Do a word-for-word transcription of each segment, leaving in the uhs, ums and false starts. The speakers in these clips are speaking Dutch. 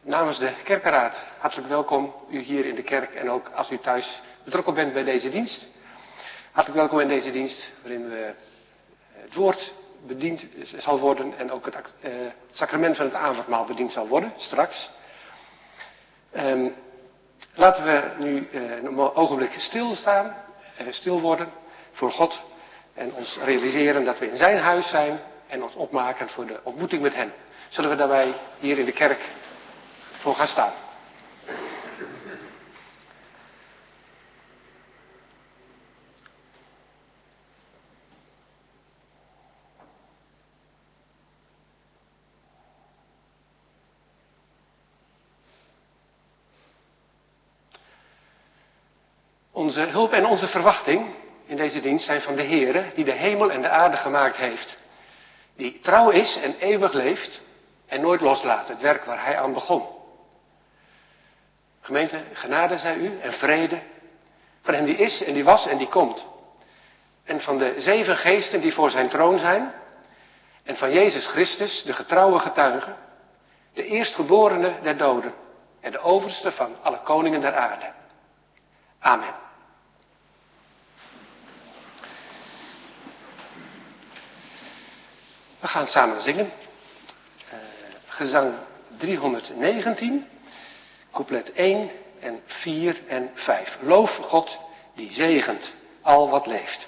Namens de kerkenraad, hartelijk welkom u hier in de kerk en ook als u thuis betrokken bent bij deze dienst. Hartelijk welkom in deze dienst waarin we het woord bediend zal worden en ook het, uh, het sacrament van het avondmaal bediend zal worden, straks. Um, laten we nu uh, een ogenblik stilstaan, uh, stil worden voor God en ons realiseren dat we in zijn huis zijn en ons opmaken voor de ontmoeting met hem. Zullen we daarbij hier in de kerk voor gaan staan. Onze hulp en onze verwachting in deze dienst zijn van de Heere, die de hemel en de aarde gemaakt heeft. Die trouw is en eeuwig leeft en nooit loslaat het werk waar hij aan begon. Gemeente, genade zij u en vrede van hem die is en die was en die komt. En van de zeven geesten die voor zijn troon zijn. En van Jezus Christus, de getrouwe getuige, de eerstgeborene der doden en de overste van alle koningen der aarde. Amen. We gaan samen zingen. Uh, gezang driehonderdnegentien, couplet één en vier en vijf. Loof God die zegent al wat leeft.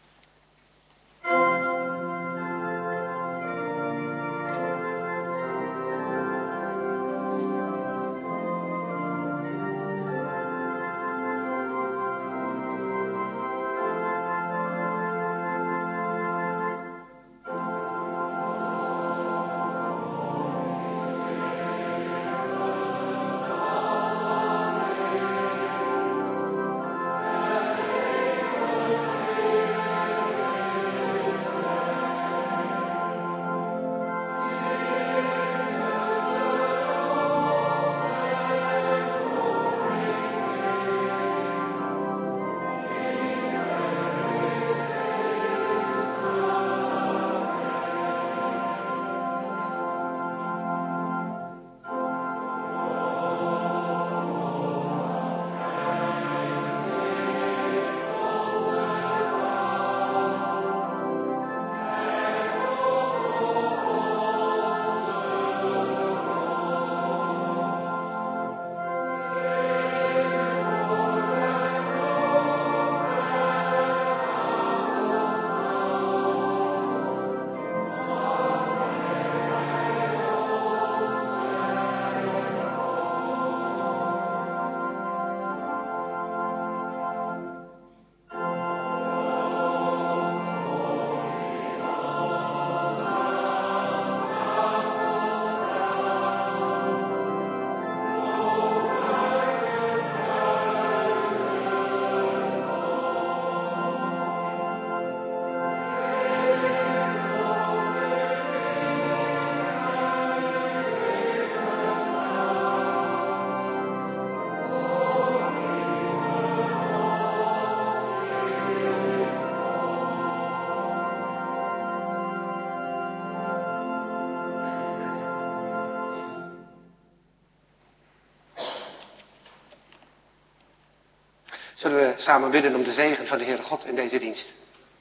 Zullen we samen bidden om de zegen van de Heere God in deze dienst.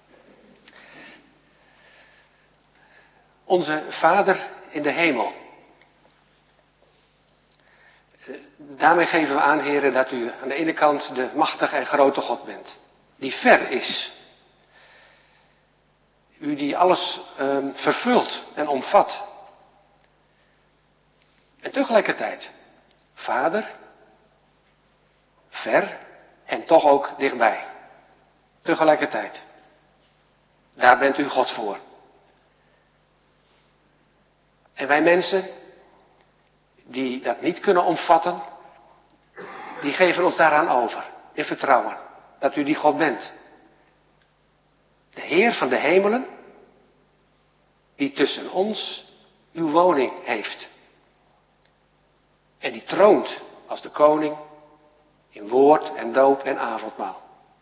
Onze Vader in de hemel. Daarmee geven we aan, Heere, dat u aan de ene kant de machtige en grote God bent. Die ver is. U die alles um, vervult en omvat. En tegelijkertijd, Vader, ver en toch ook dichtbij. Tegelijkertijd. Daar bent u God voor. En wij mensen, die dat niet kunnen omvatten, die geven ons daaraan over. In vertrouwen. Dat u die God bent. De Heer van de hemelen, die tussen ons uw woning heeft. En die troont als de koning in woord en doop en avondmaal.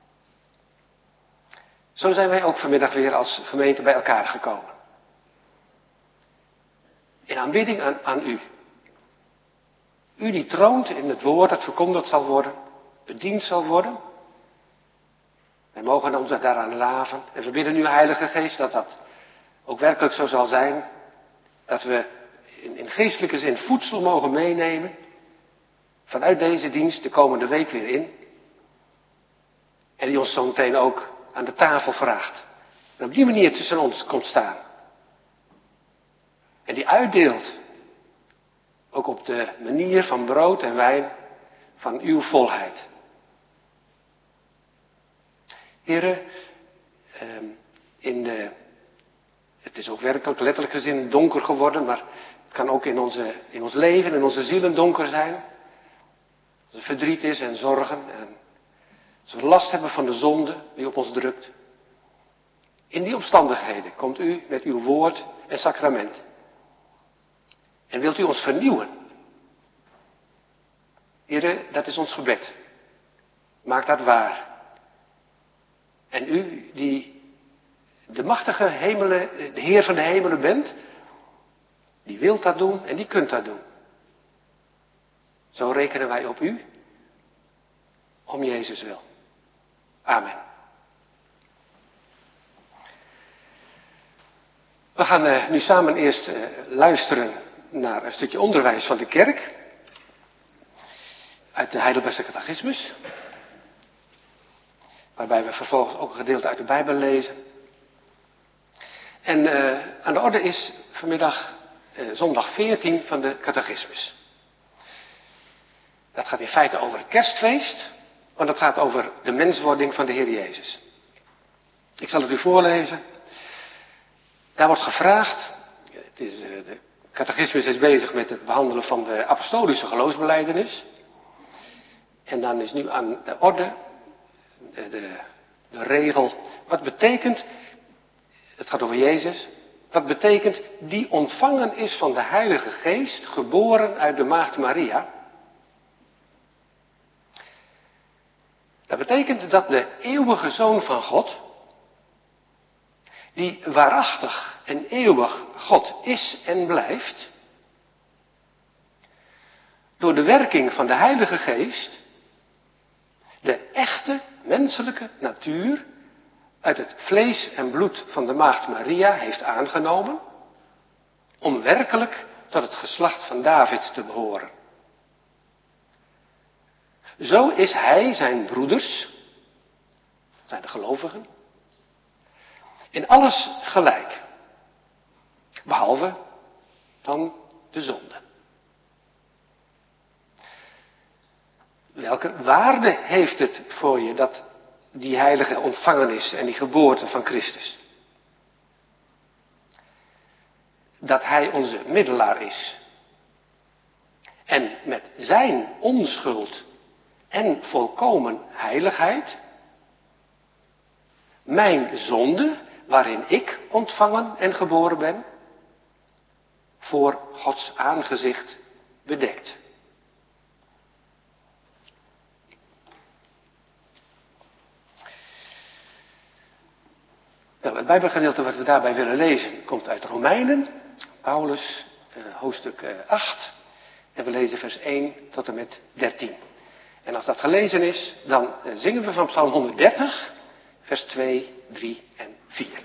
Zo zijn wij ook vanmiddag weer als gemeente bij elkaar gekomen. In aanbidding aan, aan u. U die troont in het woord dat verkondigd zal worden, bediend zal worden. Wij mogen ons daaraan laven. En we bidden u, Heilige Geest, dat dat ook werkelijk zo zal zijn. Dat we in, in geestelijke zin voedsel mogen meenemen. Vanuit deze dienst de komende week weer in. En die ons zo meteen ook aan de tafel vraagt. En op die manier tussen ons komt staan. En die uitdeelt. Ook op de manier van brood en wijn van uw volheid. Heren, in de, het is ook werkelijk letterlijk gezien donker geworden, maar het kan ook in, onze, in ons leven, in onze zielen donker zijn. Als er verdriet is en zorgen en als we last hebben van de zonde die op ons drukt. In die omstandigheden komt u met uw woord en sacrament. En wilt u ons vernieuwen? Heren, dat is ons gebed. Maak dat waar. En u die de machtige hemelen, de Heer van de hemelen bent, die wilt dat doen en die kunt dat doen. Zo rekenen wij op u, om Jezus wil. Amen. We gaan uh, nu samen eerst uh, luisteren naar een stukje onderwijs van de kerk. Uit de Heidelbergse Catechismus. Waarbij we vervolgens ook een gedeelte uit de Bijbel lezen. En uh, aan de orde is vanmiddag uh, zondag veertien van de Catechismus. Dat gaat in feite over het kerstfeest. Maar dat gaat over de menswording van de Heer Jezus. Ik zal het u voorlezen. Daar wordt gevraagd. Het is, uh, de Catechismus is bezig met het behandelen van de apostolische geloofsbelijdenis. En dan is nu aan de orde de, de, de regel. Wat betekent, het gaat over Jezus. Wat betekent die ontvangen is van de Heilige Geest, geboren uit de maagd Maria. Dat betekent dat de eeuwige Zoon van God, die waarachtig en eeuwig God is en blijft, door de werking van de Heilige Geest, de echte menselijke natuur uit het vlees en bloed van de maagd Maria heeft aangenomen, om werkelijk tot het geslacht van David te behoren. Zo is hij zijn broeders, dat zijn de gelovigen, in alles gelijk, behalve dan de zonde. Welke waarde heeft het voor je dat die heilige ontvangen is en die geboorte van Christus? Dat hij onze middelaar is. En met zijn onschuld en volkomen heiligheid, mijn zonde, waarin ik ontvangen en geboren ben, voor Gods aangezicht bedekt. Nou, het Bijbelgedeelte wat we daarbij willen lezen komt uit Romeinen, Paulus, eh, hoofdstuk eh, acht. En we lezen vers één tot en met dertien. En als dat gelezen is, dan eh, zingen we van Psalm honderddertig, vers twee, drie en vier.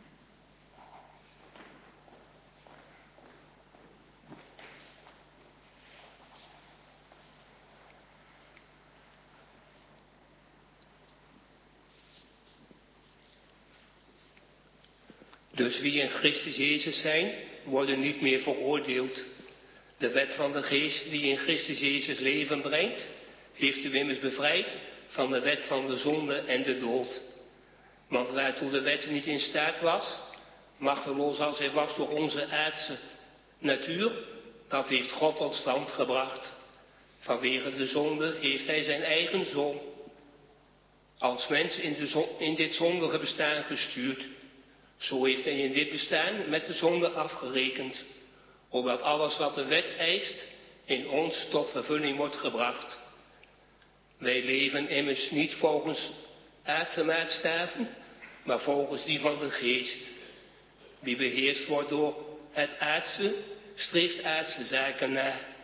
Dus wie in Christus Jezus zijn, worden niet meer veroordeeld. De wet van de geest die in Christus Jezus leven brengt, heeft u immers bevrijd van de wet van de zonde en de dood. Want waartoe de wet niet in staat was, machteloos als hij was door onze aardse natuur, dat heeft God tot stand gebracht. Vanwege de zonde heeft hij zijn eigen zoon als mens in, de zon, in dit zondige bestaan gestuurd. Zo heeft hij in dit bestaan met de zonde afgerekend, opdat alles wat de wet eist in ons tot vervulling wordt gebracht. Wij leven immers niet volgens aardse maatstaven, maar volgens die van de geest. Wie beheerst wordt door het aardse, streeft aardse zaken na.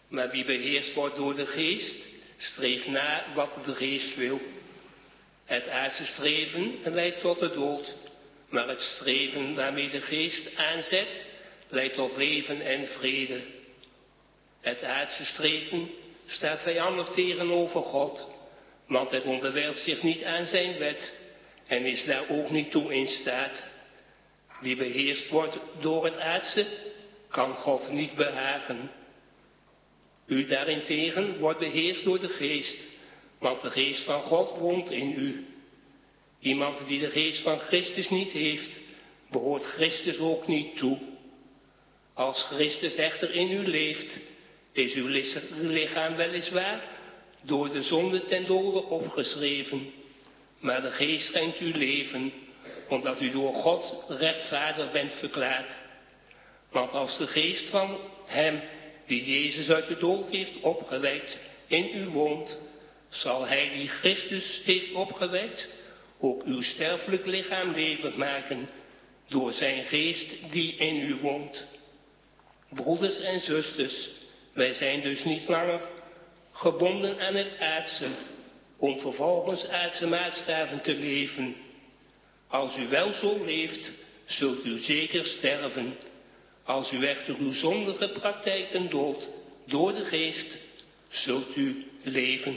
Maar wie beheerst wordt door de geest, streeft na wat de geest wil. Het aardse streven leidt tot de dood, maar het streven waarmee de geest aanzet, leidt tot leven en vrede. Het aardse streven staat vijandig tegenover God, want het onderwerpt zich niet aan zijn wet en is daar ook niet toe in staat. Wie beheerst wordt door het aardse, kan God niet behagen. U daarentegen wordt beheerst door de geest, want de geest van God woont in u. Iemand die de geest van Christus niet heeft, behoort Christus ook niet toe. Als Christus echter in u leeft, is uw lichaam weliswaar door de zonde ten dode opgeschreven, maar de geest schenkt u leven, omdat u door God rechtvaardig bent verklaard. Want als de geest van hem die Jezus uit de dood heeft opgewekt in u woont, zal hij die Christus heeft opgewekt ook uw sterfelijk lichaam levend maken door zijn geest die in u woont. Broeders en zusters, wij zijn dus niet langer gebonden aan het aardse, om vervolgens aardse maatstaven te leven. Als u wel zo leeft, zult u zeker sterven. Als u echter uw zondige praktijken doodt door de geest, zult u leven.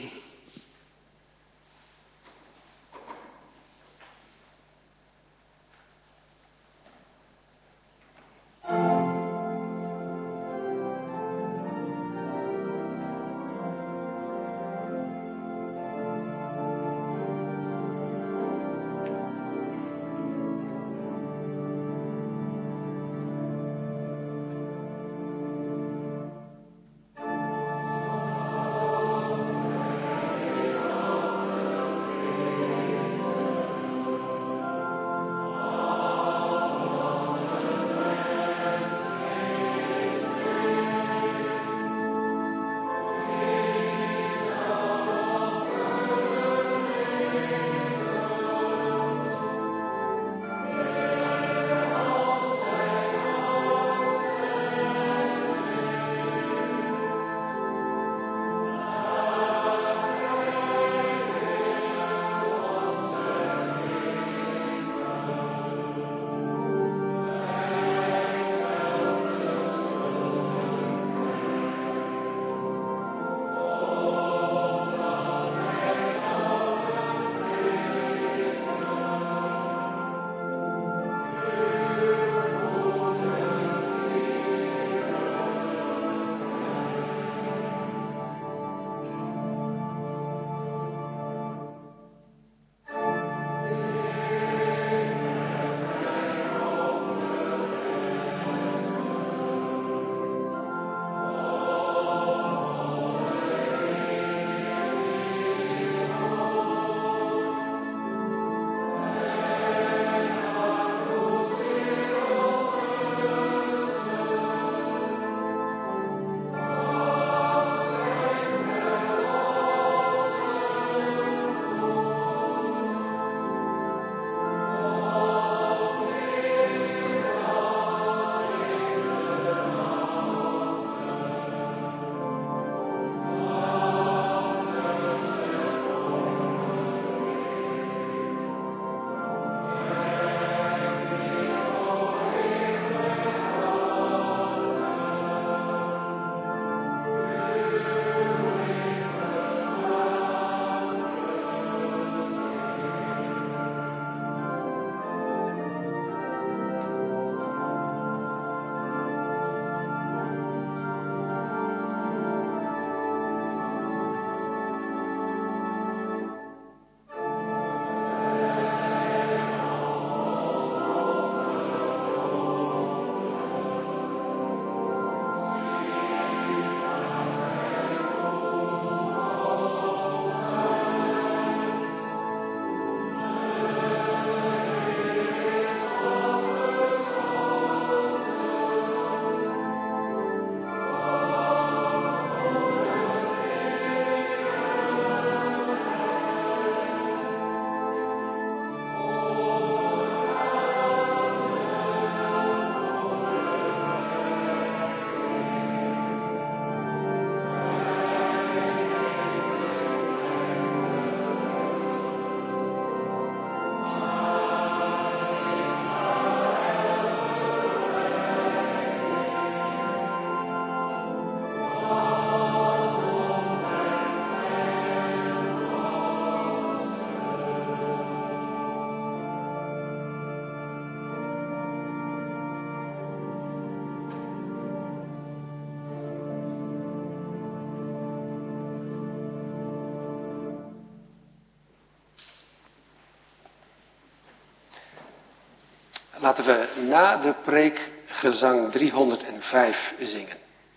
laten we na de preek gezang driehonderdvijf zingen.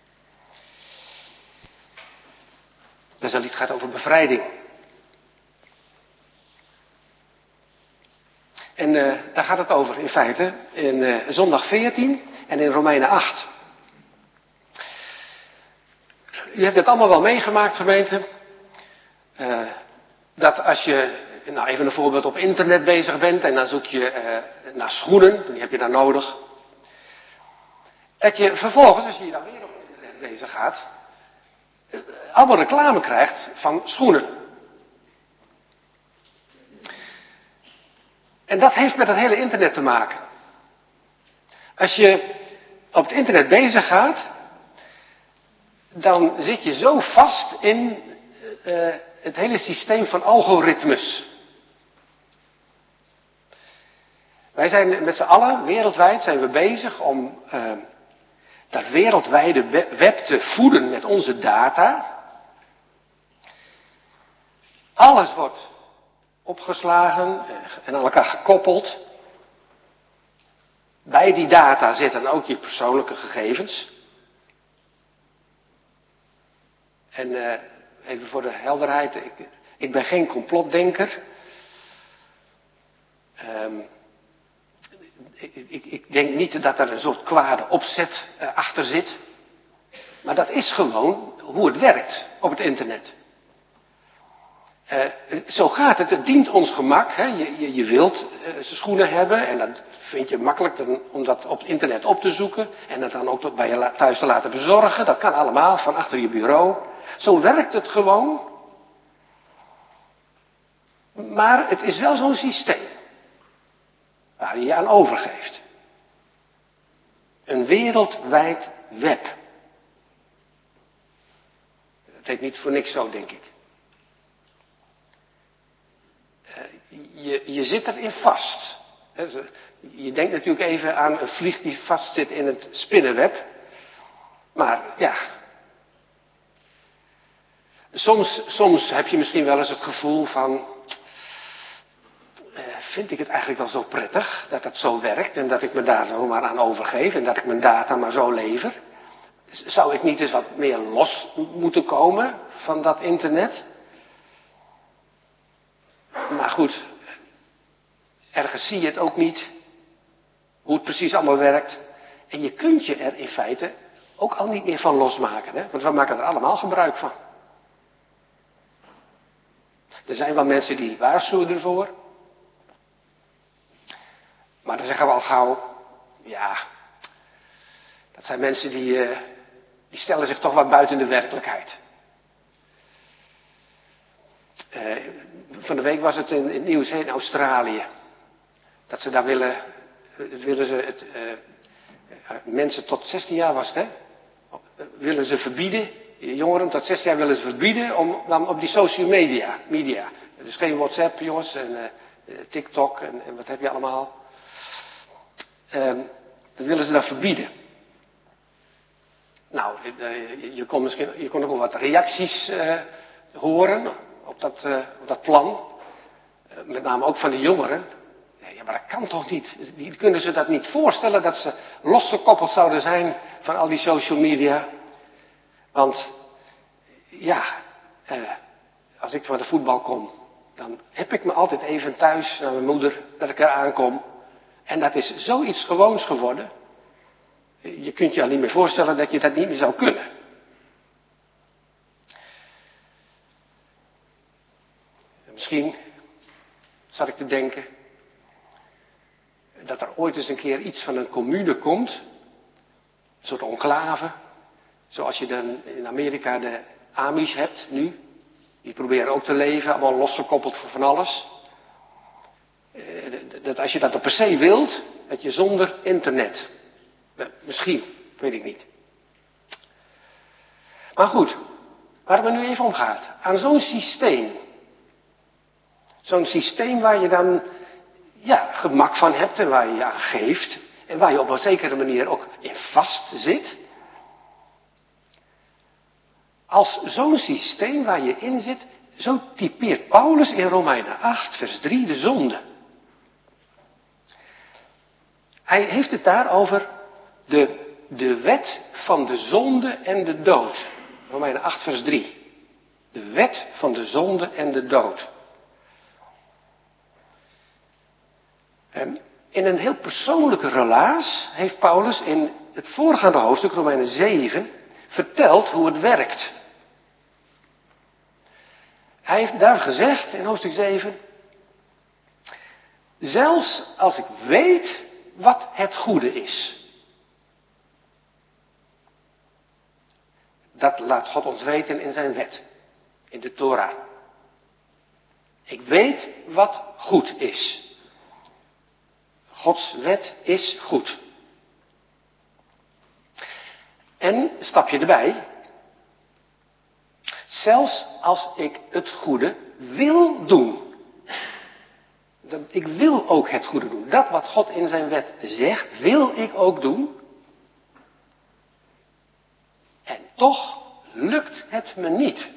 Dat lied gaat over bevrijding. En uh, daar gaat het over in feite in uh, zondag veertien en in Romeinen acht. U hebt het allemaal wel meegemaakt, gemeente. Uh, dat als je, nou even een voorbeeld, op internet bezig bent en dan zoek je uh, naar schoenen, die heb je dan nodig. Dat je vervolgens, als je je dan weer op internet bezig gaat, uh, allemaal reclame krijgt van schoenen. En dat heeft met het hele internet te maken. Als je op het internet bezig gaat, dan zit je zo vast in uh, het hele systeem van algoritmes. Wij zijn met z'n allen, wereldwijd, zijn we bezig om uh, dat wereldwijde web te voeden met onze data. Alles wordt opgeslagen en aan elkaar gekoppeld. Bij die data zitten ook je persoonlijke gegevens. En uh, even voor de helderheid, ik, ik ben geen complotdenker. Um, ik, ik, ik denk niet dat er een soort kwade opzet uh, achter zit. Maar dat is gewoon hoe het werkt op het internet. Uh, zo gaat het, het dient ons gemak. Hè. Je, je, je wilt uh, schoenen hebben en dat vind je makkelijk dan, om dat op het internet op te zoeken. En dat dan ook bij je thuis te laten bezorgen. Dat kan allemaal van achter je bureau. Zo werkt het gewoon. Maar het is wel zo'n systeem waar je je aan overgeeft. Een wereldwijd web. Dat heet niet voor niks zo, denk ik. Je, je zit erin vast. Je denkt natuurlijk even aan een vlieg die vastzit in het spinnenweb. Maar ja. Soms, soms heb je misschien wel eens het gevoel van. Vind ik het eigenlijk wel zo prettig dat het zo werkt en dat ik me daar zomaar aan overgeef en dat ik mijn data maar zo lever? Zou ik niet eens wat meer los moeten komen van dat internet? Maar goed, ergens zie je het ook niet, hoe het precies allemaal werkt. En je kunt je er in feite ook al niet meer van losmaken, hè? Want we maken er allemaal gebruik van. Er zijn wel mensen die waarschuwen ervoor. Maar dan zeggen we al gauw, ja, dat zijn mensen die, uh, die stellen zich toch wat buiten de werkelijkheid. Uh, van de week was het in, in het nieuws in Australië. Dat ze daar willen, uh, willen ze het, uh, uh, mensen tot zestien jaar was het, hè? Uh, willen ze verbieden, jongeren tot zestien jaar willen ze verbieden om dan op die social media, media. Dus geen WhatsApp, jongens, en uh, TikTok en, en wat heb je allemaal. Uh, dat willen ze dan verbieden. Nou, uh, je kon misschien, je kon ook wel wat reacties uh, horen op dat, uh, op dat plan. Uh, met name ook van de jongeren. Ja, maar dat kan toch niet? Die kunnen ze dat niet voorstellen dat ze losgekoppeld zouden zijn van al die social media. Want, ja, uh, als ik van de voetbal kom, dan heb ik me altijd even thuis naar mijn moeder, dat ik er aankom. En dat is zoiets gewoons geworden. Je kunt je al niet meer voorstellen dat je dat niet meer zou kunnen. En misschien zat ik te denken dat er ooit eens een keer iets van een commune komt. Een soort enclave. Zoals je dan in Amerika de Amish hebt nu. Die proberen ook te leven, allemaal losgekoppeld van alles. Dat als je dat per se wilt, dat je zonder internet. Misschien, weet ik niet. Maar goed, waar het me nu even om gaat. Aan zo'n systeem. Zo'n systeem waar je dan ja, gemak van hebt en waar je je aan geeft. En waar je op een zekere manier ook in vast zit. Als zo'n systeem waar je in zit, zo typeert Paulus in Romeinen acht vers drie de zonde. Hij heeft het daar over de, de wet van de zonde en de dood. Romeinen acht vers drie. De wet van de zonde en de dood. En in een heel persoonlijke relaas heeft Paulus in het voorgaande hoofdstuk, Romeinen zeven, verteld hoe het werkt. Hij heeft daar gezegd in hoofdstuk zeven, zelfs als ik weet wat het goede is. Dat laat God ons weten in zijn wet, in de Torah. Ik weet wat goed is. Gods wet is goed. En, stapje erbij, zelfs als ik het goede wil doen. Ik wil ook het goede doen. Dat wat God in zijn wet zegt, wil ik ook doen. En toch lukt het me niet.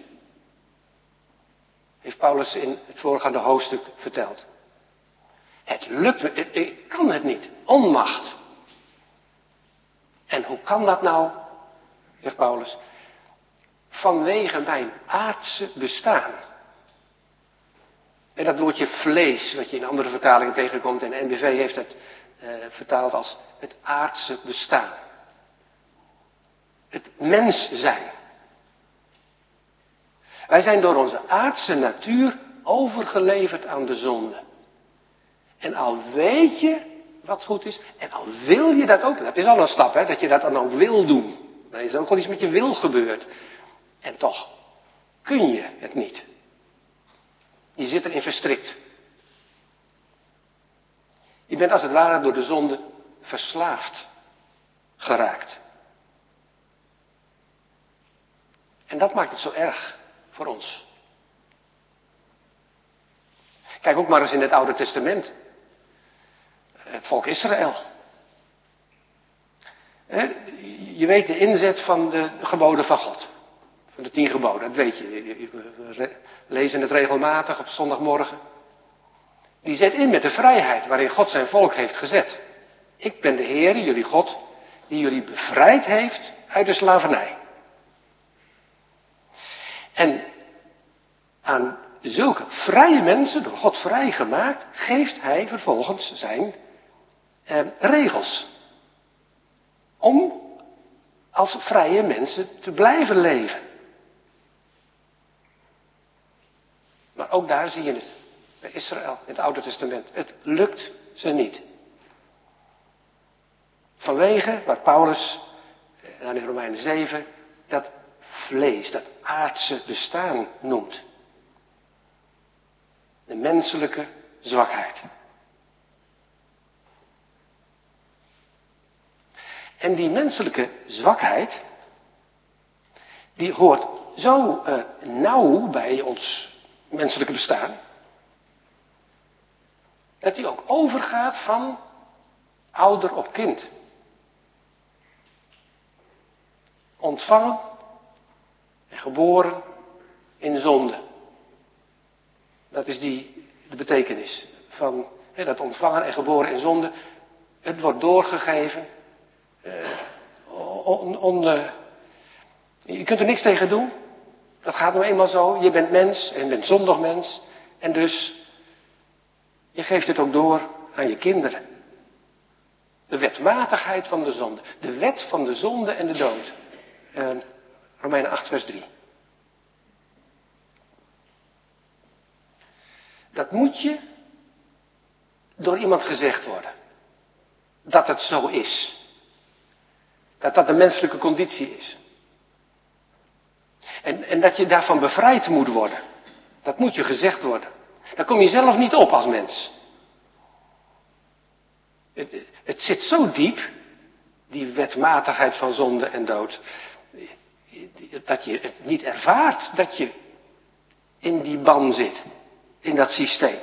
Heeft Paulus in het voorgaande hoofdstuk verteld. Het lukt me, ik kan het niet. Onmacht. En hoe kan dat nou, zegt Paulus, vanwege mijn aardse bestaan. En dat woordje vlees, wat je in andere vertalingen tegenkomt, en de N B V heeft het uh, vertaald als het aardse bestaan. Het mens zijn. Wij zijn door onze aardse natuur overgeleverd aan de zonde. En al weet je wat goed is, en al wil je dat ook, dat is al een stap, hè, dat je dat dan ook wil doen. Dan is er ook wel iets met je wil gebeurd. En toch kun je het niet. Je zit erin verstrikt. Je bent als het ware door de zonde verslaafd geraakt. En dat maakt het zo erg voor ons. Kijk ook maar eens in het Oude Testament. Het volk Israël. Je weet de inzet van de geboden van God. Van de tien geboden, dat weet je. We lezen het regelmatig op zondagmorgen. Die zet in met de vrijheid waarin God zijn volk heeft gezet. Ik ben de Heer, jullie God, die jullie bevrijd heeft uit de slavernij. En aan zulke vrije mensen, door God vrijgemaakt, geeft hij vervolgens zijn eh, regels. Om als vrije mensen te blijven leven. Maar ook daar zie je het. Bij Israël, in het Oude Testament. Het lukt ze niet. Vanwege wat Paulus, dan in Romeinen zeven, dat vlees, dat aardse bestaan noemt. De menselijke zwakheid. En die menselijke zwakheid, die hoort zo uh, nauw bij ons menselijke bestaan, dat die ook overgaat van ouder op kind. Ontvangen en geboren in zonde. Dat is die, de betekenis van hè, dat ontvangen en geboren in zonde. Het wordt doorgegeven. Uh, on, on, uh, je kunt er niks tegen doen. Dat gaat nou eenmaal zo. Je bent mens en je bent zondig mens. En dus, je geeft het ook door aan je kinderen. De wetmatigheid van de zonde. De wet van de zonde en de dood. Uh, Romeinen acht vers drie. Dat moet je door iemand gezegd worden. Dat het zo is. Dat dat de menselijke conditie is. En, en dat je daarvan bevrijd moet worden. Dat moet je gezegd worden. Daar kom je zelf niet op als mens. Het, het zit zo diep, die wetmatigheid van zonde en dood, dat je het niet ervaart dat je in die ban zit. In dat systeem.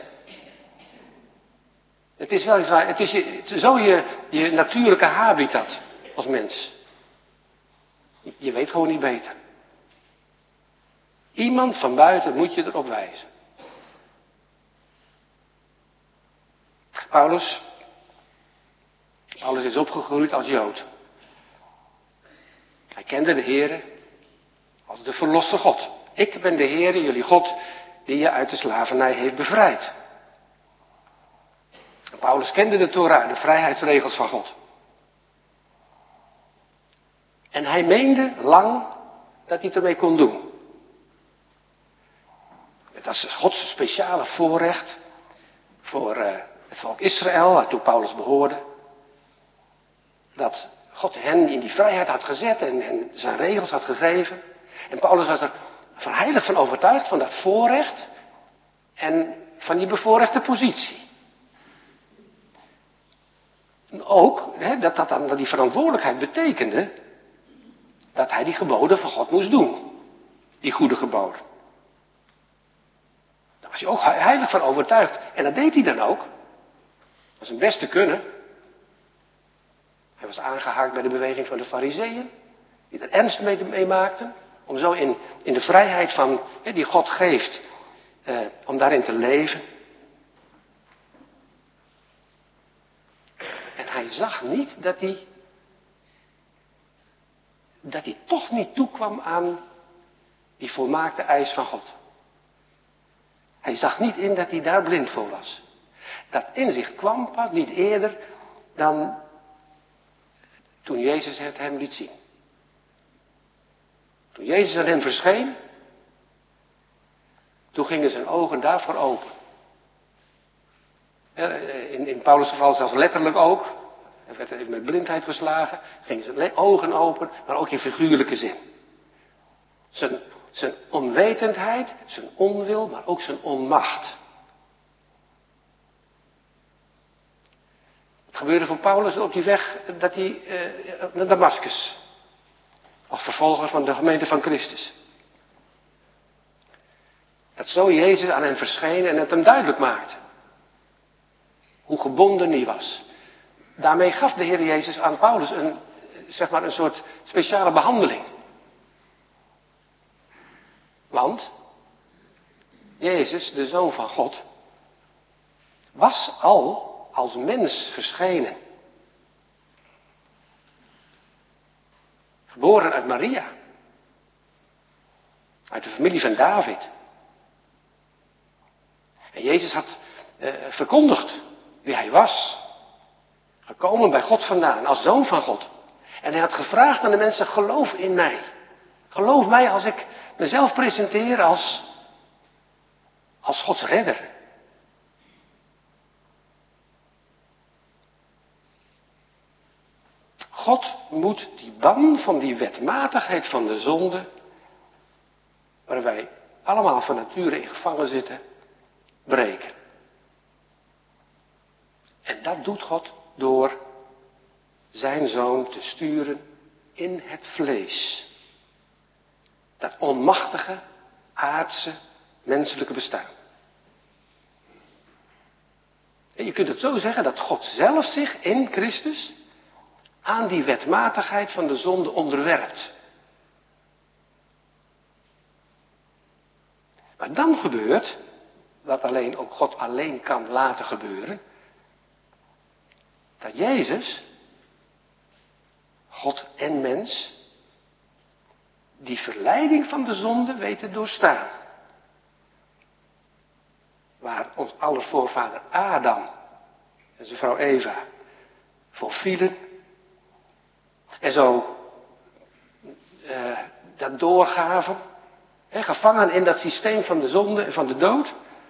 Het is weliswaar, het is, je, het is zo je, je natuurlijke habitat als mens. Je weet gewoon niet beter. Iemand van buiten moet je erop wijzen. Paulus Paulus is opgegroeid als Jood. Hij kende de Heere als de verloste God. Ik ben de Heere, jullie God, die je uit de slavernij heeft bevrijd. En Paulus kende de Torah, de vrijheidsregels van God. En hij meende lang dat hij het ermee kon doen. Het was Gods speciale voorrecht voor uh, het volk Israël, waartoe Paulus behoorde. Dat God hen in die vrijheid had gezet en, en zijn regels had gegeven. En Paulus was er verheiligd van overtuigd van dat voorrecht en van die bevoorrechte positie. En ook hè, dat, dat, dat die verantwoordelijkheid betekende dat hij die geboden van God moest doen. Die goede geboden. Daar was hij ook heilig van overtuigd. En dat deed hij dan ook. Dat was zijn beste kunnen. Hij was aangehaakt bij de beweging van de Farizeeën, die er ernst mee, mee maakten, om zo in, in de vrijheid van, hè, die God geeft, eh, om daarin te leven. En hij zag niet dat hij, dat hij toch niet toekwam aan die volmaakte eis van God. Hij zag niet in dat hij daar blind voor was. Dat inzicht kwam pas niet eerder dan toen Jezus het hem liet zien. Toen Jezus aan hem verscheen, toen gingen zijn ogen daarvoor open. In, in Paulus' geval zelfs letterlijk ook. Hij werd met blindheid geslagen, gingen zijn ogen open, maar ook in figuurlijke zin. Zijn, zijn onwetendheid, zijn onwil, maar ook zijn onmacht. Het gebeurde voor Paulus op die weg dat hij eh, naar Damascus. Als vervolger van de gemeente van Christus. Dat zo Jezus aan hem verscheen en het hem duidelijk maakte. Hoe gebonden hij was. Daarmee gaf de Heer Jezus aan Paulus een, zeg maar een soort speciale behandeling. Want Jezus, de Zoon van God, was al als mens verschenen. Geboren uit Maria. Uit de familie van David. En Jezus had uh, verkondigd wie hij was. Gekomen bij God vandaan, als Zoon van God. En hij had gevraagd aan de mensen, geloof in mij. Geloof mij als ik mezelf presenteer als, als Gods redder. God moet die ban van die wetmatigheid van de zonde, waar wij allemaal van nature in gevangen zitten, breken. En dat doet God door zijn Zoon te sturen in het vlees. Dat onmachtige, aardse, menselijke bestaan. En je kunt het zo zeggen dat God zelf zich in Christus aan die wetmatigheid van de zonde onderwerpt. Maar dan gebeurt, wat alleen ook God alleen kan laten gebeuren, dat Jezus, God en mens, die verleiding van de zonde weet te doorstaan. Waar ons aller voorvader Adam en zijn vrouw Eva voor vielen. En zo uh, dat doorgaven. Hè, gevangen in dat systeem van de zonde en van de dood.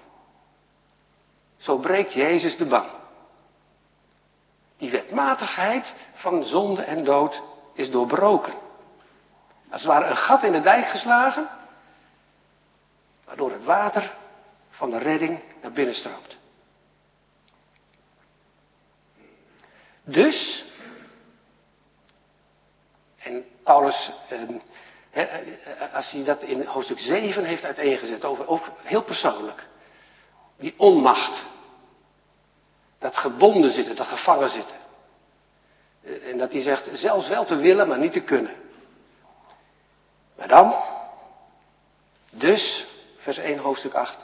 Zo breekt Jezus de ban. Die wetmatigheid van zonde en dood is doorbroken. Als het ware een gat in de dijk geslagen, waardoor het water van de redding naar binnen stroomt. Dus, en Paulus, eh, als hij dat in hoofdstuk zeven heeft uiteengezet, over, ook heel persoonlijk, die onmacht, dat gebonden zitten, dat gevangen zitten. En dat hij zegt, zelfs wel te willen, maar niet te kunnen. Maar dan, dus, vers één, hoofdstuk acht.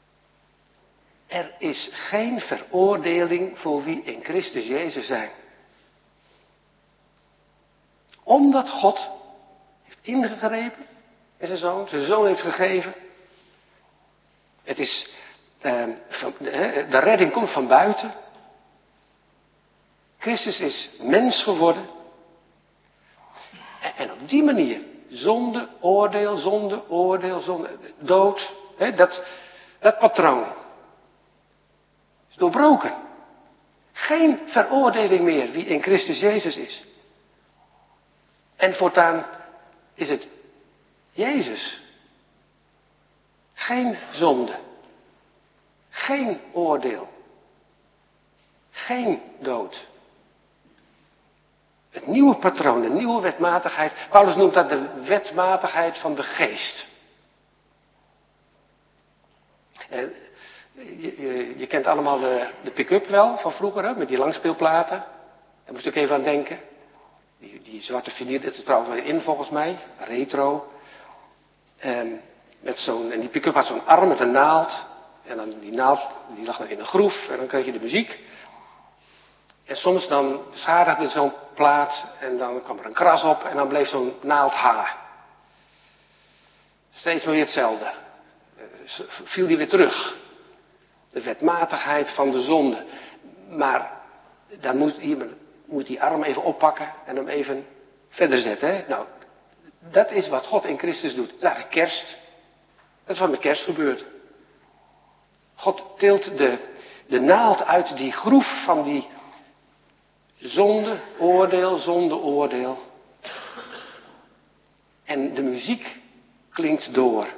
Er is geen veroordeling voor wie in Christus Jezus zijn. Omdat God heeft ingegrepen in zijn zoon, zijn zoon heeft gegeven. Het is, eh, de redding komt van buiten. Christus is mens geworden. En, en op die manier, zonde, oordeel, zonde, oordeel, zonde, dood, hè, dat, dat patroon is doorbroken. Geen veroordeling meer wie in Christus Jezus is. En voortaan is het Jezus. Geen zonde. Geen oordeel. Geen dood. Het nieuwe patroon, de nieuwe wetmatigheid. Paulus noemt dat de wetmatigheid van de geest. En je, je, je kent allemaal de, de pick-up wel van vroeger, hè, met die langspeelplaten. Daar moest ik even aan denken. Die, die zwarte vinyl, dit is trouwens weer in volgens mij, retro. En, met zo'n, en die pick-up had zo'n arm met een naald. En dan die naald, die lag dan in een groef en dan kreeg je de muziek. En soms dan schadigde zo'n plaat en dan kwam er een kras op en dan bleef zo'n naald hangen. Steeds maar weer hetzelfde. Viel die weer terug. De wetmatigheid van de zonde. Maar dan moet iemand moet die arm even oppakken en hem even verder zetten. Hè? Nou, dat is wat God in Christus doet. Dat is eigenlijk kerst. Dat is wat met kerst gebeurt. God tilt de, de naald uit die groef van die zonde, oordeel, zonde, oordeel. En de muziek klinkt door.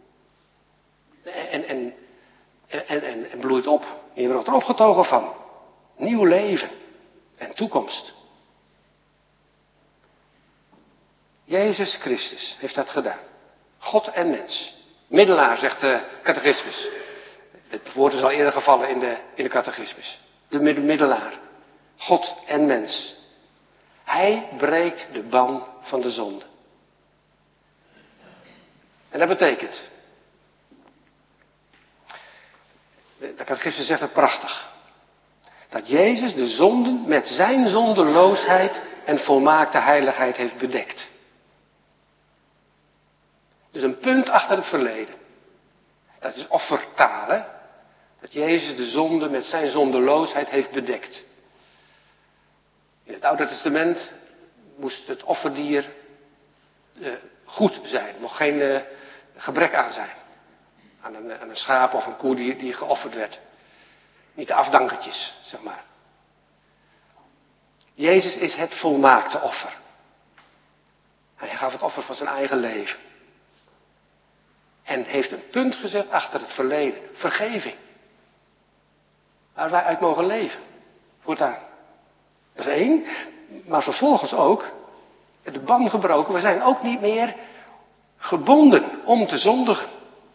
En, en, en, en, en bloeit op. En je wordt er opgetogen van. Nieuw leven. En toekomst. Jezus Christus heeft dat gedaan. God en mens. Middelaar, zegt de catechismus. Het woord is al eerder gevallen in de, in de catechismus. De middelaar. God en mens. Hij breekt de ban van de zonde. En dat betekent. De catechismus zegt het prachtig. Dat Jezus de zonden met zijn zondeloosheid en volmaakte heiligheid heeft bedekt. Dus een punt achter het verleden. Dat is offertaal, hè? Dat Jezus de zonde met zijn zondeloosheid heeft bedekt. In het Oude Testament moest het offerdier uh, goed zijn. Er mocht geen uh, gebrek aan zijn. Aan een, aan een schaap of een koe die, die geofferd werd. Niet de afdankertjes, zeg maar. Jezus is het volmaakte offer. Hij gaf het offer van zijn eigen leven. En heeft een punt gezet achter het verleden. Vergeving. Waar wij uit mogen leven. Voortaan. Dat is één. Maar vervolgens ook de ban gebroken. We zijn ook niet meer gebonden om te zondigen.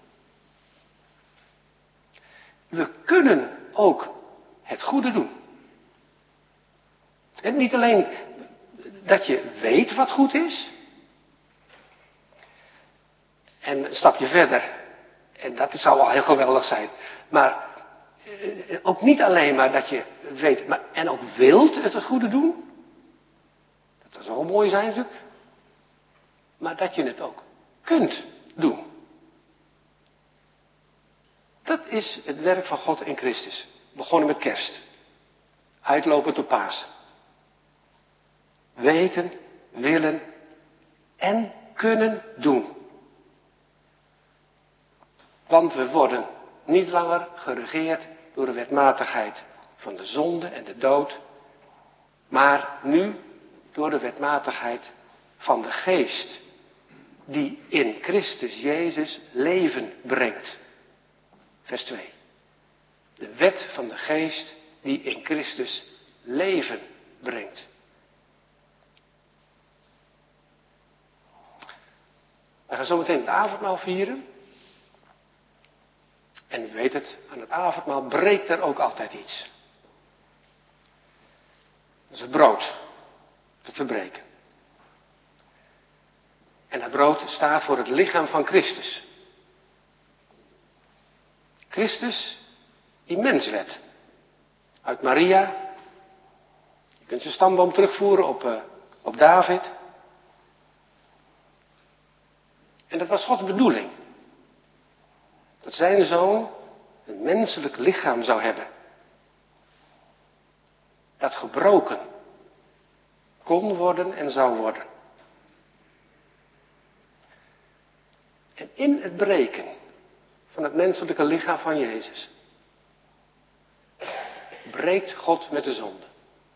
We kunnen ook het goede doen. En niet alleen dat je weet wat goed is. En een stapje verder. En dat zou al heel geweldig zijn. Maar eh, ook niet alleen maar dat je weet. Maar, en ook wilt het het goede doen. Dat zou mooi zijn natuurlijk. Maar dat je het ook kunt doen. Dat is het werk van God in Christus. Begonnen met kerst. Uitlopend op Pasen. Weten, willen en kunnen doen. Want we worden niet langer geregeerd door de wetmatigheid van de zonde en de dood. Maar nu door de wetmatigheid van de geest. Die in Christus Jezus leven brengt. Vers twee. De wet van de geest die in Christus leven brengt. We gaan zo meteen het avondmaal vieren. En u weet het, aan het avondmaal breekt er ook altijd iets. Dat is het brood. Het verbreken. En dat brood staat voor het lichaam van Christus. Christus die mens werd. Uit Maria. Je kunt zijn stamboom terugvoeren op, uh, op David. En dat was Gods bedoeling. Dat zijn zoon een menselijk lichaam zou hebben. Dat gebroken kon worden en zou worden. En in het breken van het menselijke lichaam van Jezus breekt God met de zonde.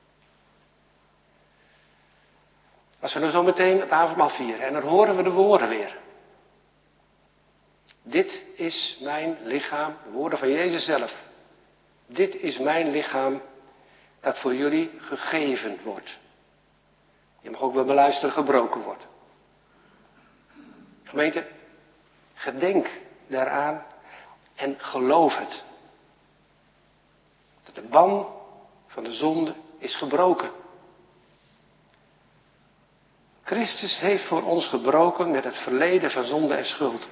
Als we dan zo meteen het avondmaal vieren en dan horen we de woorden weer. Dit is mijn lichaam, de woorden van Jezus zelf. Dit is mijn lichaam dat voor jullie gegeven wordt. Je mag ook wel beluisteren, gebroken wordt. Gemeente, gedenk daaraan en geloof het. Dat de ban van de zonde is gebroken. Christus heeft voor ons gebroken met het verleden van zonde en schuld.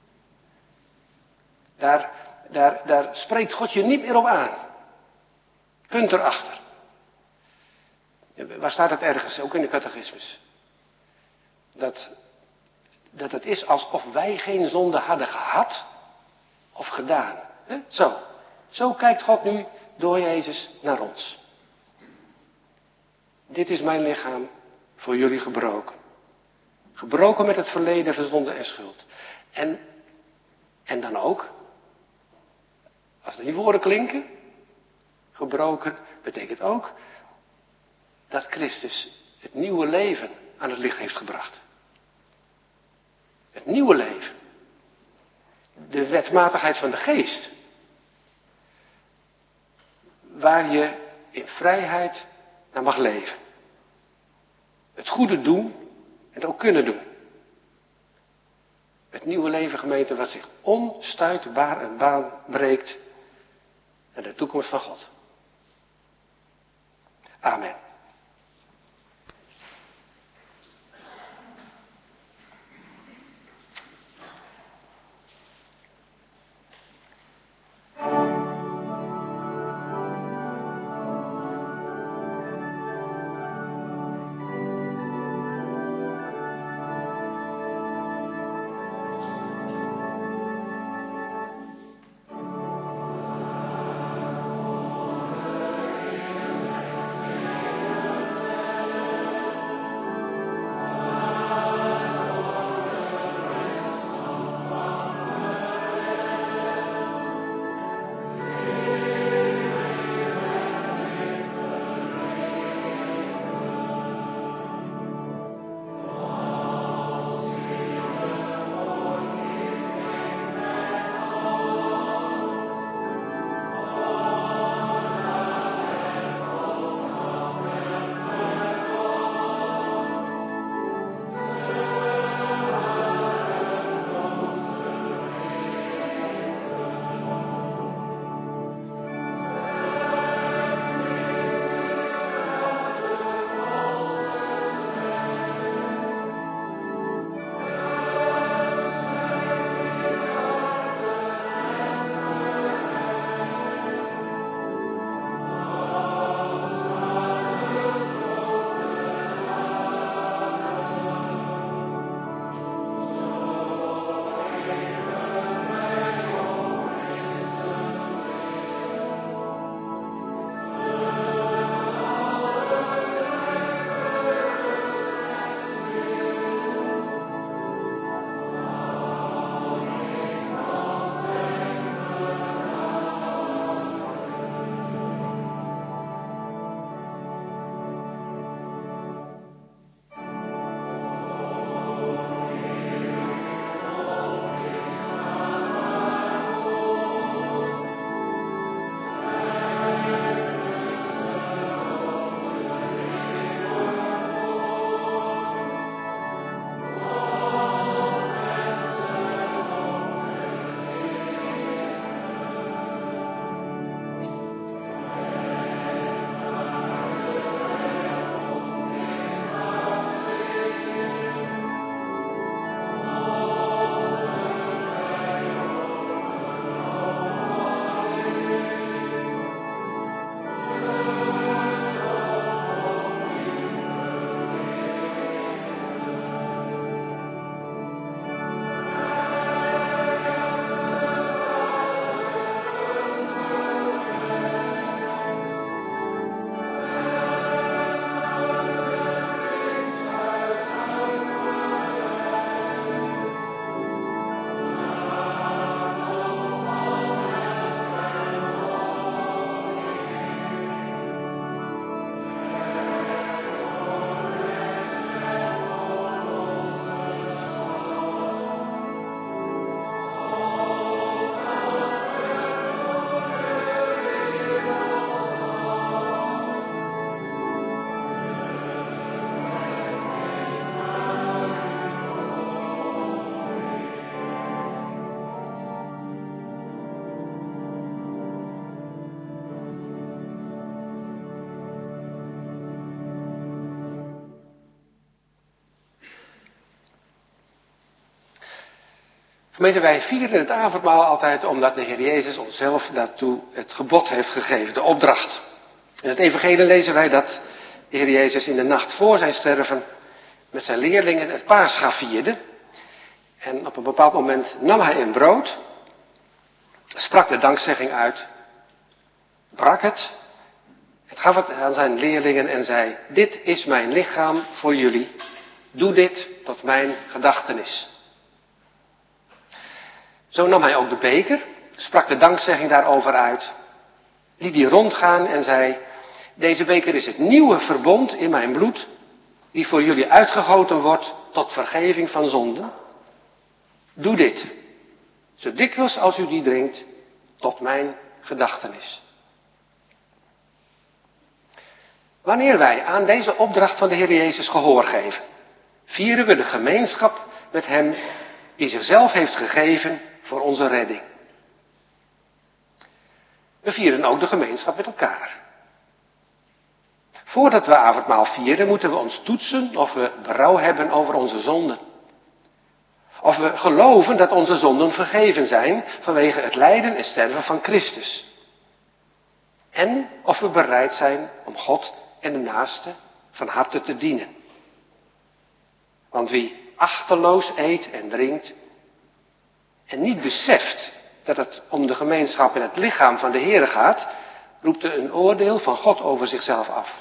Daar, daar, daar spreekt God je niet meer op aan. Punt erachter. Waar staat het ergens? Ook in de catechismus. Dat, dat het is alsof wij geen zonde hadden gehad of gedaan. He? Zo. Zo kijkt God nu door Jezus naar ons. Dit is mijn lichaam voor jullie gebroken. Gebroken met het verleden van zonde en schuld. En, en dan ook, als die woorden klinken, gebroken, betekent ook dat Christus het nieuwe leven aan het licht heeft gebracht. Het nieuwe leven. De wetmatigheid van de geest. Waar je in vrijheid naar mag leven. Het goede doen en het ook kunnen doen. Het nieuwe leven, gemeente, wat zich onstuitbaar een baan breekt naar de toekomst van God. Amen. Gemeente, wij vieren het avondmaal altijd omdat de Heer Jezus onszelf daartoe het gebod heeft gegeven, de opdracht. In het evangelie lezen wij dat de Heer Jezus in de nacht voor zijn sterven met zijn leerlingen het Pascha vierde. En op een bepaald moment nam hij een brood, sprak de dankzegging uit, brak het, het gaf het aan zijn leerlingen en zei: dit is mijn lichaam voor jullie, doe dit tot mijn gedachtenis. Zo nam hij ook de beker, sprak de dankzegging daarover uit, liet die rondgaan en zei: deze beker is het nieuwe verbond in mijn bloed, die voor jullie uitgegoten wordt tot vergeving van zonden. Doe dit, zo dikwijls als u die drinkt, tot mijn gedachtenis. Wanneer wij aan deze opdracht van de Heer Jezus gehoor geven, vieren we de gemeenschap met Hem die zichzelf heeft gegeven voor onze redding. We vieren ook de gemeenschap met elkaar. Voordat we avondmaal vieren, moeten we ons toetsen of we berouw hebben over onze zonden. Of we geloven dat onze zonden vergeven zijn vanwege het lijden en sterven van Christus. En of we bereid zijn om God en de naaste van harte te dienen. Want wie achteloos eet en drinkt en niet beseft dat het om de gemeenschap in het lichaam van de Heere gaat, roept er een oordeel van God over zichzelf af.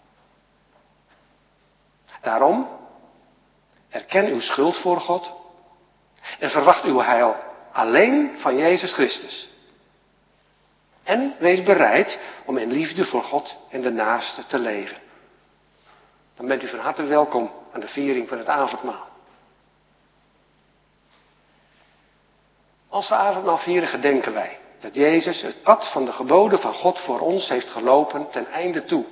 Daarom, erken uw schuld voor God en verwacht uw heil alleen van Jezus Christus. En wees bereid om in liefde voor God en de naaste te leven. Dan bent u van harte welkom aan de viering van het avondmaal. Als we avondmaal vieren, gedenken wij dat Jezus het pad van de geboden van God voor ons heeft gelopen ten einde toe.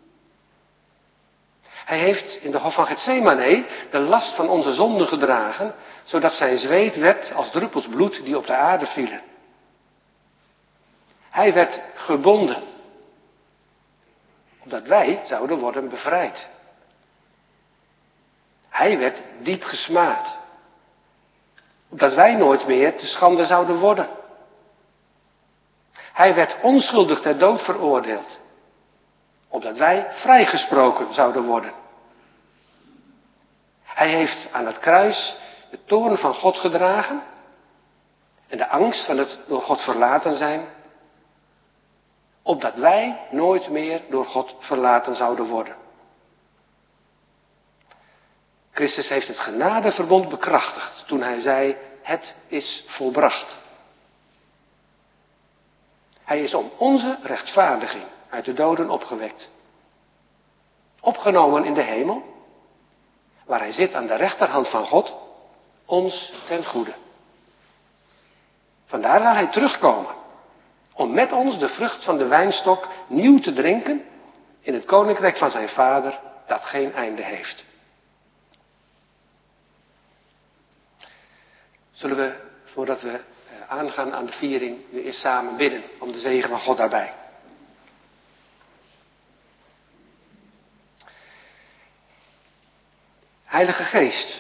Hij heeft in de hof van Getsemane de last van onze zonden gedragen, zodat zijn zweet werd als druppels bloed die op de aarde vielen. Hij werd gebonden, opdat wij zouden worden bevrijd. Hij werd diep gesmaad, opdat wij nooit meer te schande zouden worden. Hij werd onschuldig ter dood veroordeeld, opdat wij vrijgesproken zouden worden. Hij heeft aan het kruis de toorn van God gedragen en de angst van het door God verlaten zijn, opdat wij nooit meer door God verlaten zouden worden. Christus heeft het genadeverbond bekrachtigd toen hij zei: het is volbracht. Hij is om onze rechtvaardiging uit de doden opgewekt. Opgenomen in de hemel, waar hij zit aan de rechterhand van God, ons ten goede. Vandaar zal hij terugkomen, om met ons de vrucht van de wijnstok nieuw te drinken in het koninkrijk van zijn Vader, dat geen einde heeft. Zullen we, voordat we aangaan aan de viering, nu eerst samen bidden om de zegen van God daarbij. Heilige Geest,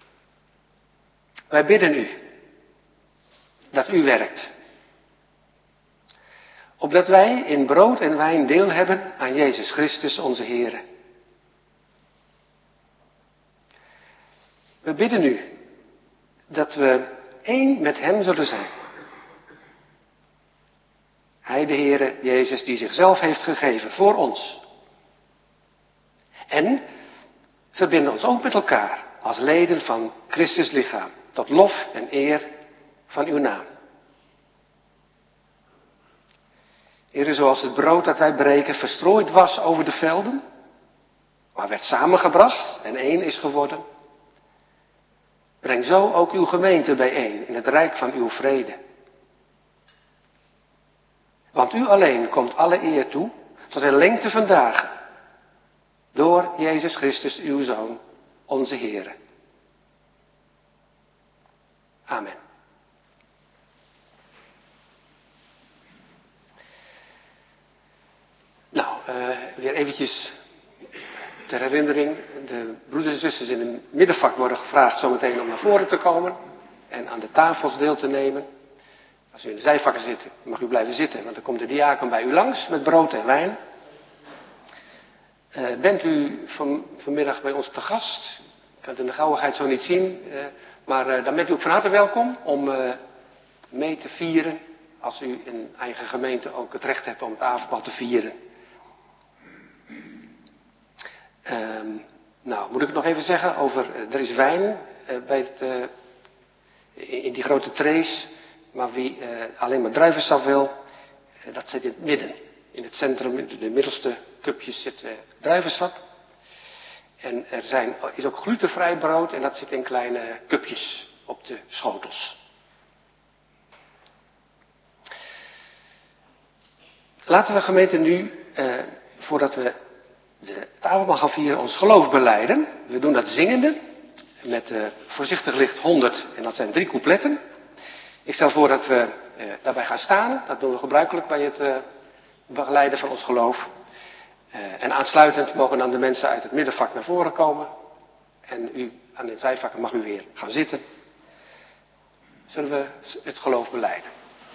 wij bidden u dat u werkt. Opdat wij in brood en wijn deel hebben aan Jezus Christus onze Heere. We bidden u dat we één met hem zullen zijn. Hij, de Heere Jezus, die zichzelf heeft gegeven voor ons. En verbinden ons ook met elkaar als leden van Christus lichaam, tot lof en eer van uw naam. Heere, zoals het brood dat wij breken verstrooid was over de velden, maar werd samengebracht en één is geworden, breng zo ook uw gemeente bijeen in het rijk van uw vrede. Want u alleen komt alle eer toe, tot in lengte van dagen, door Jezus Christus, uw Zoon, onze Heere. Amen. Nou, uh, weer eventjes ter herinnering. De broeders en zusters in het middenvak worden gevraagd zometeen om naar voren te komen. en aan de tafels deel te nemen. Als u in de zijvakken zit, mag u blijven zitten, want dan komt de diaken bij u langs met brood en wijn. Uh, bent u van, vanmiddag bij ons te gast? Ik kan het in de gauwigheid zo niet zien, uh, maar uh, dan bent u ook van harte welkom om uh, mee te vieren. Als u in eigen gemeente ook het recht hebt om het avondmaal te vieren. Uh, nou, moet ik het nog even zeggen over, uh, er is wijn uh, bij het, uh, in die grote trays, maar wie uh, alleen maar druivensap wil, uh, dat zit in het midden. In het centrum, in de middelste cupjes zit uh, druivensap. En er zijn, is ook glutenvrij brood en dat zit in kleine cupjes op de schotels. Laten we gemeente nu, uh, voordat we de avondmaal gaan vieren, ons geloof belijden. We doen dat zingende, met uh, voorzichtig licht honderd, en dat zijn drie coupletten. Ik stel voor dat we uh, daarbij gaan staan, dat doen we gebruikelijk bij het uh, begeleiden van ons geloof. Uh, en aansluitend mogen dan de mensen uit het middenvak naar voren komen. En u aan de zijvakken mag u weer gaan zitten. Zullen we het geloof belijden?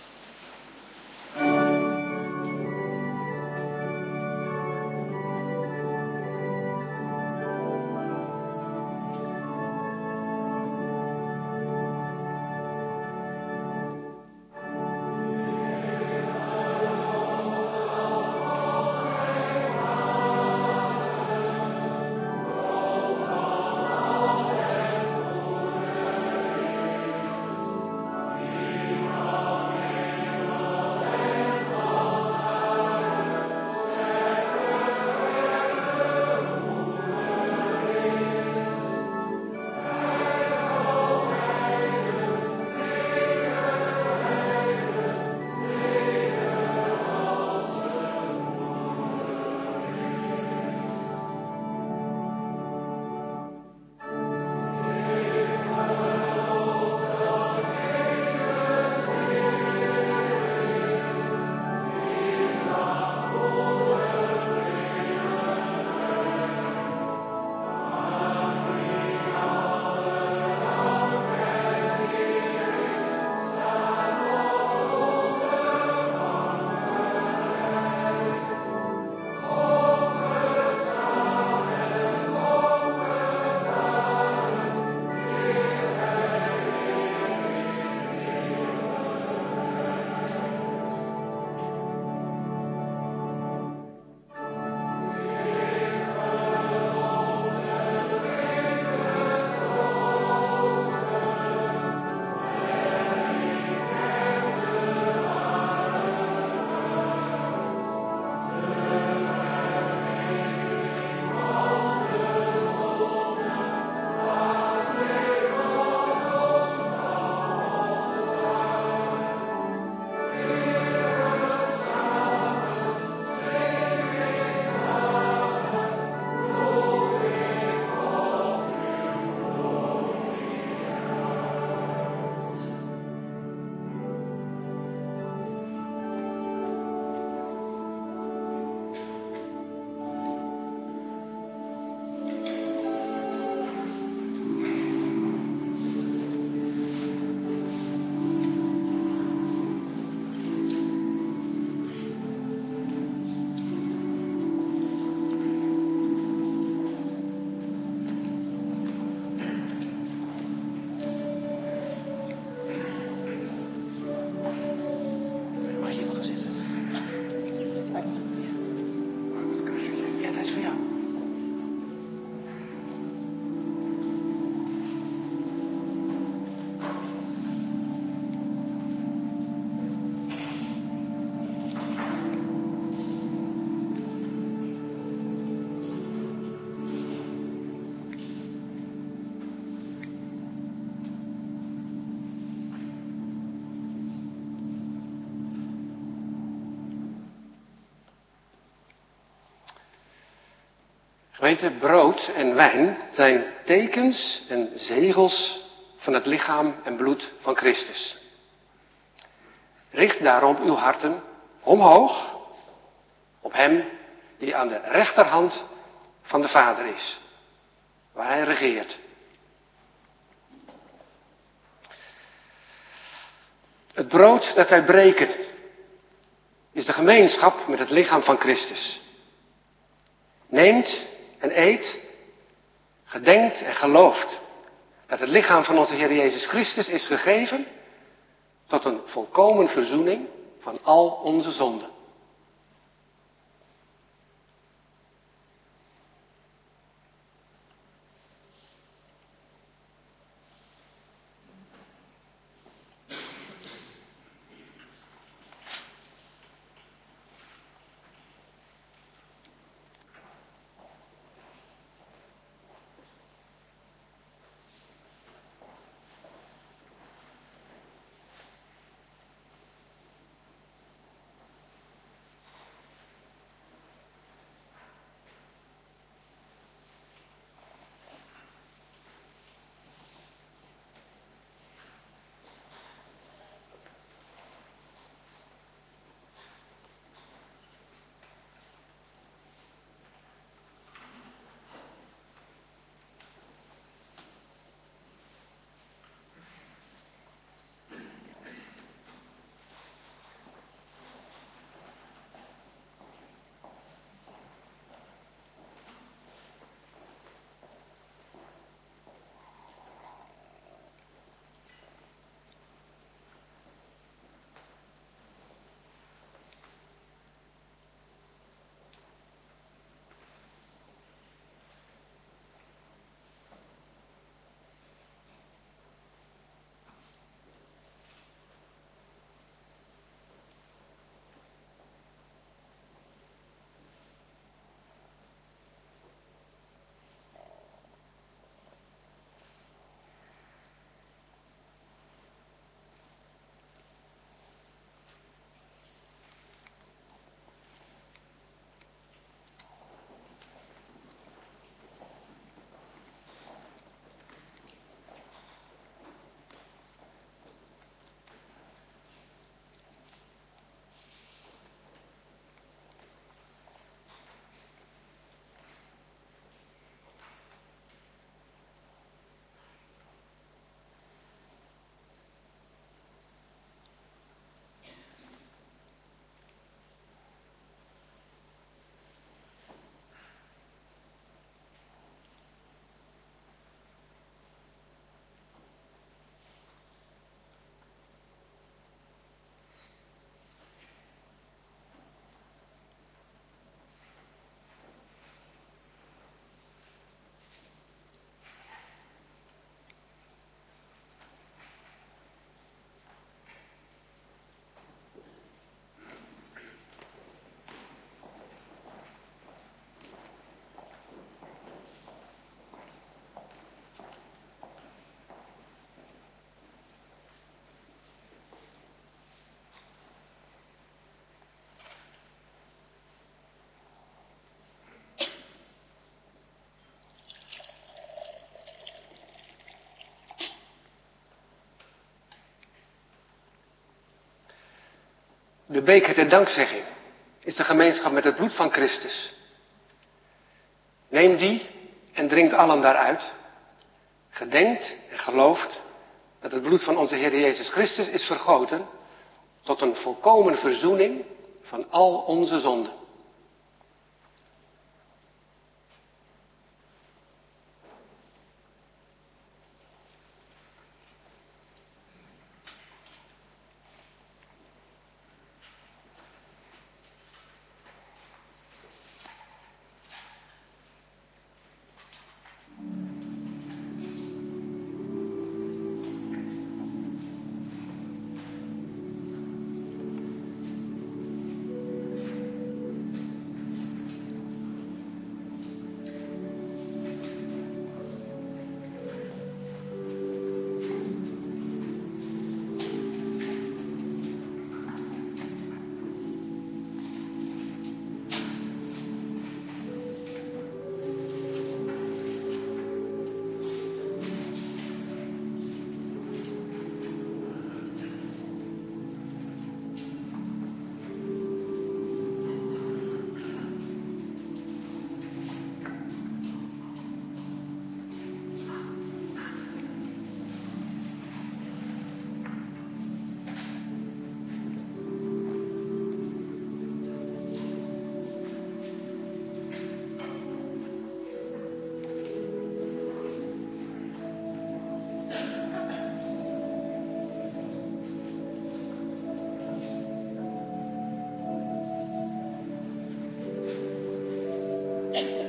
Gemeente, brood en wijn zijn tekens en zegels van het lichaam en bloed van Christus. Richt daarom uw harten omhoog op hem die aan de rechterhand van de Vader is, waar hij regeert. Het brood dat wij breken is de gemeenschap met het lichaam van Christus. Neemt en eet, gedenkt en gelooft dat het lichaam van onze Heer Jezus Christus is gegeven tot een volkomen verzoening van al onze zonden. De beker der dankzegging is de gemeenschap met het bloed van Christus. Neem die en drinkt allen daaruit. Gedenkt en gelooft dat het bloed van onze Heer Jezus Christus is vergoten tot een volkomen verzoening van al onze zonden.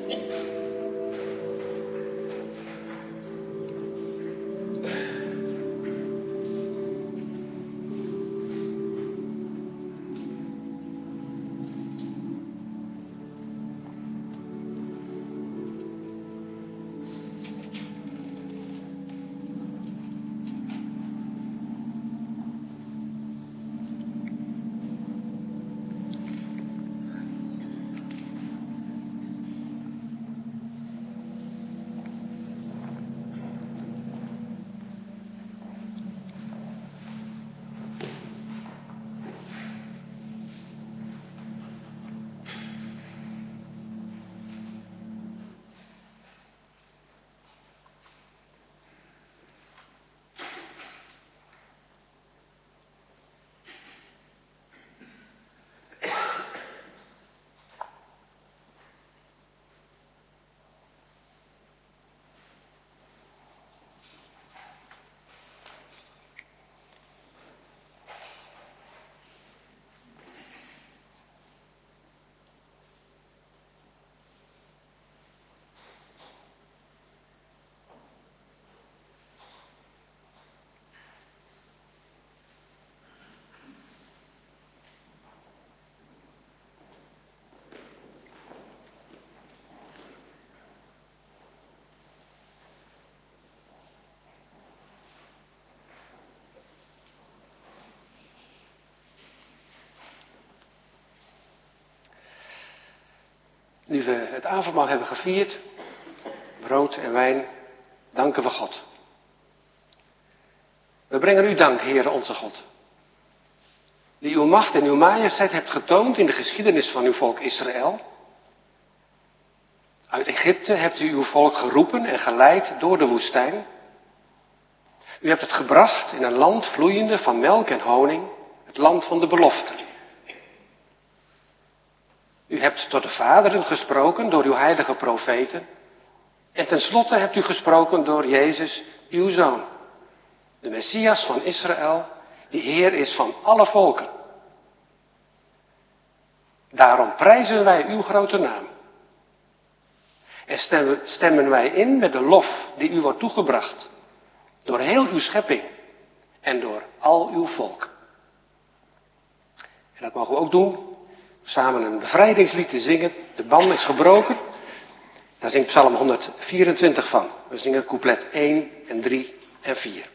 Nu we het avondmaal hebben gevierd, brood en wijn, danken we God. We brengen u dank, Heere onze God, die uw macht en uw majesteit hebt getoond in de geschiedenis van uw volk Israël. Uit Egypte hebt u uw volk geroepen en geleid door de woestijn. U hebt het gebracht in een land vloeiende van melk en honing, het land van de belofte. U hebt tot de vaderen gesproken door uw heilige profeten. En tenslotte hebt u gesproken door Jezus, uw Zoon. De Messias van Israël, die Heer is van alle volken. Daarom prijzen wij uw grote naam. En stemmen, stemmen wij in met de lof die u wordt toegebracht. Door heel uw schepping en door al uw volk. En dat mogen we ook doen. Samen een bevrijdingslied te zingen. De band is gebroken. Daar zingt Psalm honderdvierentwintig van. We zingen couplet één en drie en vier.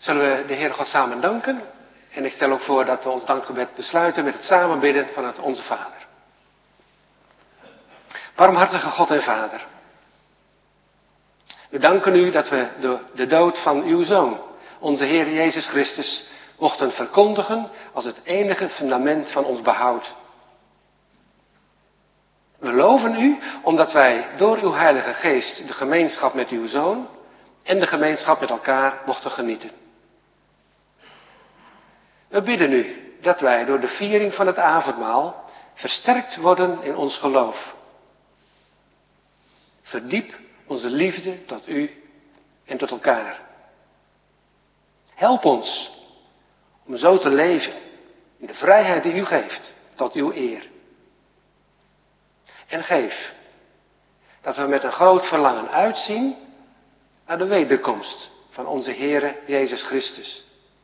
Zullen we de Heer God samen danken? En ik stel ook voor dat we ons dankgebed besluiten met het samenbidden van het Onze Vader. Barmhartige God en Vader. We danken u dat we door de dood van uw Zoon, onze Heer Jezus Christus, mochten verkondigen als het enige fundament van ons behoud. We loven u omdat wij door uw Heilige Geest de gemeenschap met uw Zoon en de gemeenschap met elkaar mochten genieten. We bidden u dat wij door de viering van het avondmaal versterkt worden in ons geloof. Verdiep onze liefde tot u en tot elkaar. Help ons om zo te leven in de vrijheid die u geeft tot uw eer. En geef dat we met een groot verlangen uitzien naar de wederkomst van onze Heere Jezus Christus.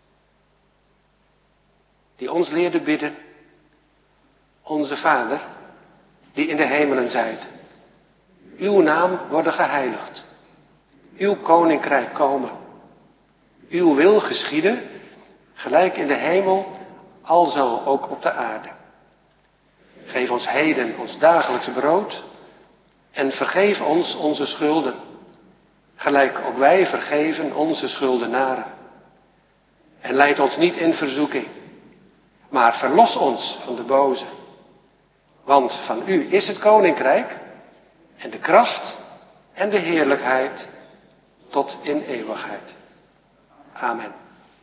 Die ons leerde bidden, onze Vader, die in de hemelen zijt. Uw naam worden geheiligd. Uw koninkrijk komen. Uw wil geschieden, gelijk in de hemel, alzo ook op de aarde. Geef ons heden ons dagelijks brood en vergeef ons onze schulden, gelijk ook wij vergeven onze schuldenaren. En leid ons niet in verzoeking, maar verlos ons van de boze. Want van u is het koninkrijk en de kracht en de heerlijkheid tot in eeuwigheid. Amen.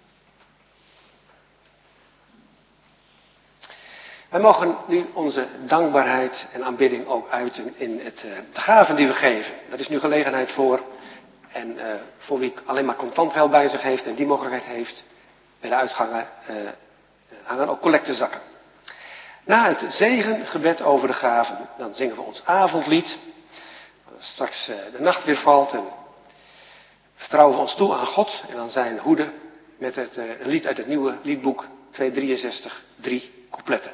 Wij mogen nu onze dankbaarheid en aanbidding ook uiten in het, uh, de gaven die we geven. Daar is nu gelegenheid voor. En uh, voor wie alleen maar contant geld bij zich heeft en die mogelijkheid heeft, bij de uitgangen uh, hangen ook collectezakken. Na het zegengebed over de gaven, dan zingen we ons avondlied. Als straks uh, de nacht weer valt en vertrouwen we ons toe aan God en aan zijn hoede met het, uh, een lied uit het nieuwe liedboek tweehonderddrieënzestig, drie coupletten.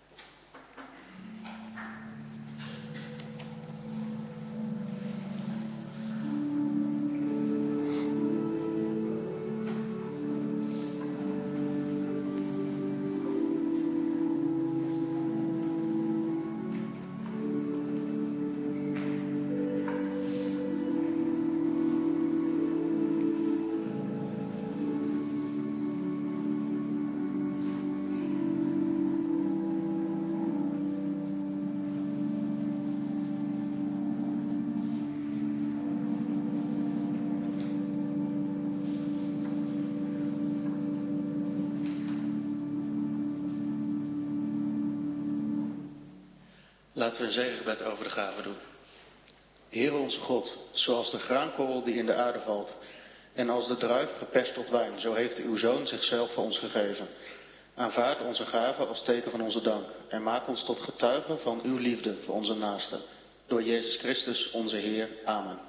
Laten we een zegengebed over de gaven doen. Heere onze God, zoals de graankorrel die in de aarde valt en als de druif geperst tot wijn, zo heeft uw Zoon zichzelf voor ons gegeven. Aanvaard onze gaven als teken van onze dank en maak ons tot getuigen van uw liefde voor onze naasten. Door Jezus Christus onze Heer. Amen.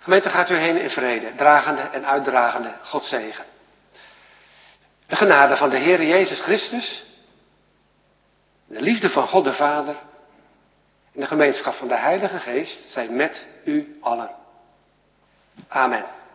Gemeente, gaat u heen in vrede, dragende en uitdragende Gods zegen. De genade van de Heer Jezus Christus, de liefde van God de Vader en de gemeenschap van de Heilige Geest zijn met u allen. Amen.